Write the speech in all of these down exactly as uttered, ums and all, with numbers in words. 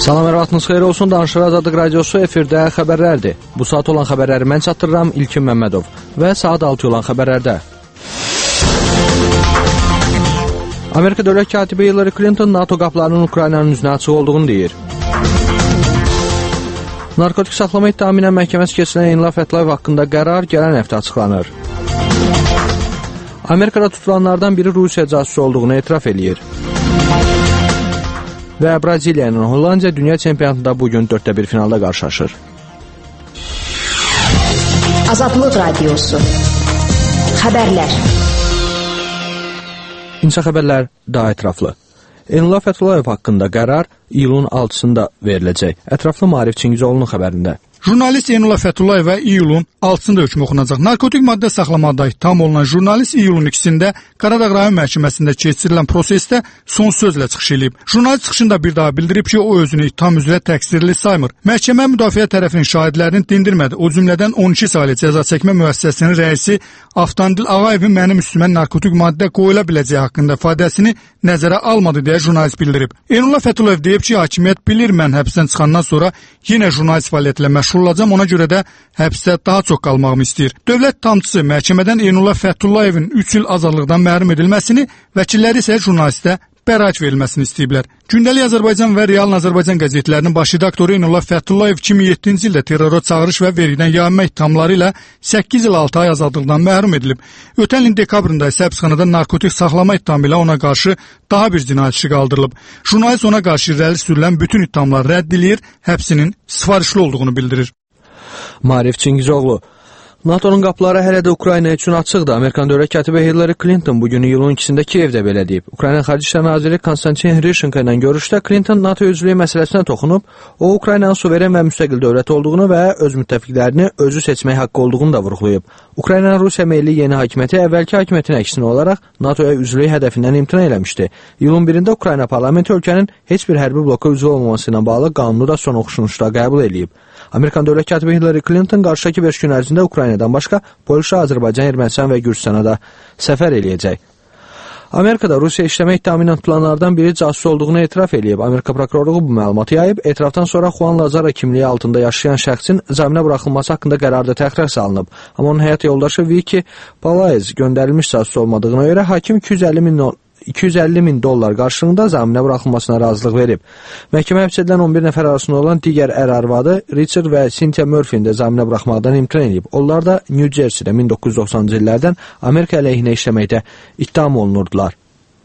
Salam, hər vaxtınız xeyir olsun. Danışıq Azadlıq Radiosu efirdə xəbərlərdir. Bu saat olan xəbərləri mən çatdırıram, İlkin Məmmədov. Və saat altı olan xəbərlərdə. Amerika Dövlət katibi Hillary Clinton NATO qapılarının Ukraynanın üzünə açıq olduğunu deyir. Narkotik saxlama ittihamı ilə məhkəməsi keçirilən Eynullah Fətlayev haqqında qərar gələn həftə açıqlanır. Amerikada tutulanlardan biri Rusiya casusu olduğunu etiraf eləyir. Və Braziliya ilə Hollandiya dünya çempionatında bugün dörddə bir finalda qarşılaşır. Azadlıq Radiosu Xəbərlər. İnşa xəbərlər daha ətraflı. Eynullah Fətlayev haqqında qərar iyulun altısında veriləcək. Ətraflı Maarif Çingizoğlu'nun xəbərində. Jurnalist Eynullah Fətullayeva iyulun altısında hökm oxunacaq. Narkotik maddə saxlamada ittiham olunan jurnalist iyulun ikisində Qaradağ rayon məhkəməsində keçirilən prosesdə son sözlə çıxış edib. Jurnalist çıxışında bir daha bildirib ki, o özünü ittiham üzrə təqsirli saymır. Məhkəmə müdafiə tərəfinin şahidlərini dindirmədi. O cümlədən on iki saylı cəza çəkmə müəssisəsinin rəisi Avtandil Ağayevin mənim üstümə narkotik maddə qoyula biləcəyi haqqında ifadəsini nəzərə almadı deyə jurnalist bildirib. Eynullah Fətulayev deyib ki, hakimiyyət bilir mən həbsdən çıxandan sonra yenə jurnalist fəaliyyətlə məşğul olacam, ona görə də həbsdə daha çox qalmağımı istəyir. Dövlət tamçısı məhkəmədən Eynullah Fətullayevin üç il azadlıqdan məhrum edilməsini, vəkilləri isə jurnalistə bəraət verilməsini istəyiblər. Gündəlik Azərbaycan və Real Azərbaycan qəzetlərinin baş redaktoru Eynullah Fətullayev iki min yeddinci ildə terrora çağırış və vergidən yayınma ittihamları ilə səkkiz il altı ay azadlıqdan məhrum edilib. Ötən ilin dekabrında isə həbsxanada narkotik saxlama ittihamı ilə ona qarşı daha bir cinayət işi qaldırılıb. Jurnalist ona qarşı irəli sürülən bütün ittihamları rədd edir, həbsinin sifarişli olduğunu bildirir. Maarif Çingizoğlu. NATO'nun qapıları hələ də Ukrayna üçün açıqdır. Amerikan Dövlət katibi Hillary Clinton bugün iyulun ikisində Kiyevdə belə deyib. Ukrayna Xarici İşlər Naziri Konstantin Hrişenko ilə görüşdə Clinton NATO üzvlüyü məsələsinə toxunub, o Ukraynanın suveren və müstəqil dövlət olduğunu və öz müttəfiqlərini özü seçmək haqqı olduğunu da vurğulayıb. Ukraynanın Rusiya meyilli yeni hakimiyyəti əvvəlki hakimiyyətin əksinə olaraq NATO'ya üzvlük hədəfindən imtina eləmişdi. İyulun birində Ukrayna parlamenti ölkənin heç bir hərbi bloka üzv olmaması ilə bağlı qanunu da son oxuşuluşda qəbul edib. Amerikan Dövlət katibi Hillary Clinton qarşıdakı beş gün ərzində Ukraynadan başqa Polşa, Azərbaycan, Ermənistan və Gürcistana da səfər eləyəcək. Amerikada Rusiya işləmə ittihamı ilə tutulanlardan biri casus olduğunu etiraf eləyib. Amerika prokurorluğu bu məlumatı yayıb. Etirafdan sonra Juan Lazara kimliyi altında yaşayan şəxsin zəminə buraxılması haqqında qərarda təxirə salınıb. Amma onun həyat yoldaşı Viki Palaez göndərilmiş casus olmadığına görə hakim iki yüz əlli min dollar qarşılığında zəminə buraxılmasına razılıq verib. Məhkəmə həbs edilən on bir nəfər arasında olan digər ər arvadı Richard və Cynthia Murphy-ni də zəminə buraxmaqdan imtina edib. Onlar da New Jersey-də min doqquz yüz doxsanıncı illərdən Amerika əleyhinə işləməkdə ittiham olunurdular.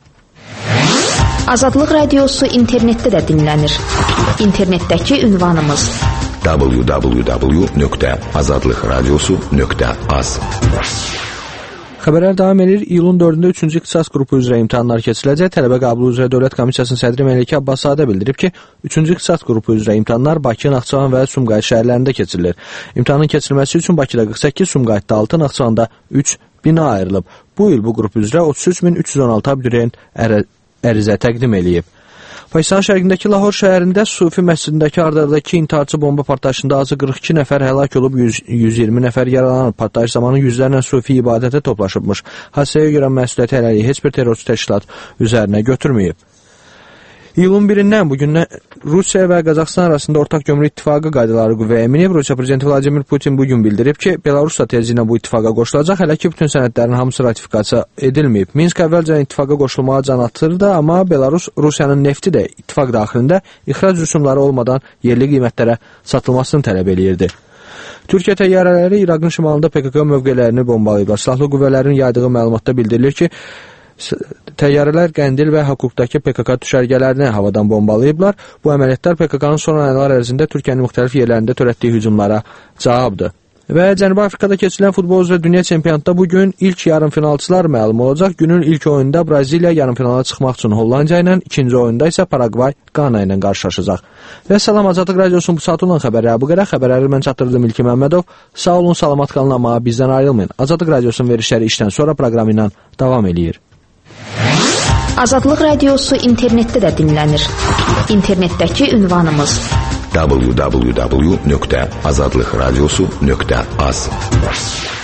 Azadlıq Radiosu internetdə də dinlənir. İnternetdəki ünvanımız w w w nöqtə azadlıq radiosu nöqtə az. Xəbərlər davam edir. İyulun dördündə üçüncü ixtisas qrupu üzrə imtahanlar keçiriləcək. Tələbə qəbulu üzrə Dövlət Komissiyasının sədri Məlikə Abbaszadə bildirib ki, üçüncü ixtisas qrupu üzrə imtahanlar Bakı, Naxçıvan və Sumqayıt şəhərlərində keçirilir. İmtahanın keçirilməsi üçün Bakıda qırx səkkiz, Sumqayıtda altı, Naxçıvanda üç bina ayrılıb. Bu il bu qrup üzrə otuz üç min üç yüz on altı abituriyent ərizə təqdim eləyib. Pakistan şərqindəki Lahor şəhərində Sufi məscidindəki ardardakı intiharçı bomba partlayışında azı qırx iki nəfər həlak olub, yüz iyirmi nəfər yaralanıb. Partlayış zamanı yüzlərlə Sufi ibadətə toplaşıbmış. Hadisəyə görə məsuliyyəti hələlik heç bir terrorçu təşkilat üzərinə götürməyib. İyulun birindən bugündən Rusiya və Qazaxıstan arasında ortaq gömrük ittifaqı qaydaları qüvvəyə minib. Rusiya prezidenti Vladimir Putin bugün bildirib ki, Belarus da tezliklə bu ittifaqa qoşulacaq, hələ ki bütün sənədlərin hamısı ratifikasiya edilməyib. Minsk əvvəlcə ittifaqa qoşulmağa can atırdı, amma Belarus Rusiyanın nefti də ittifaq daxilində ixrac rüsumları olmadan yerli qiymətlərə satılmasını tələb eləyirdi. Türkiyə təyyarələri İraqın şimalında P K K mövqelərini bombalayıblar. Silahlı qüvvələrin yaydığı məlumatda bildirilir ki, təyyarələr Qəndil və Haqukdakı P K K düşərgələrini havadan bombalayıblar. Bu əməliyyatlar P K K-nın son aylar ərzində Türkiyənin müxtəlif yerlərində törətdiyi hücumlara cavabdır. Və Cənubi Afrikada keçirilən futbol üzrə dünya çempionatında bugün ilk yarımfinalçılar məlum olacaq. Günün ilk oyununda Braziliya yarımfinala çıxmaq üçün Hollandiya ilə, ikinci oyunda isə Paragvay Qana ilə qarşılaşacaq. Və salam, Azadlıq Radiosunun bu saat olan xəbərləri bu qədər. Xəbərləri mən çatdırdım İlkin Məmmədov. Sağ olun, salamat qalın, amma bizdən ayrılmayın. Azadlıq Radiosunun verişləri işdən sonra proqramı ilə davam eləyir. Azadlıq Radiosu internetdə də dinlənir. İnternetdəki ünvanımız w w w nöqtə azadlıq radiosu nöqtə az.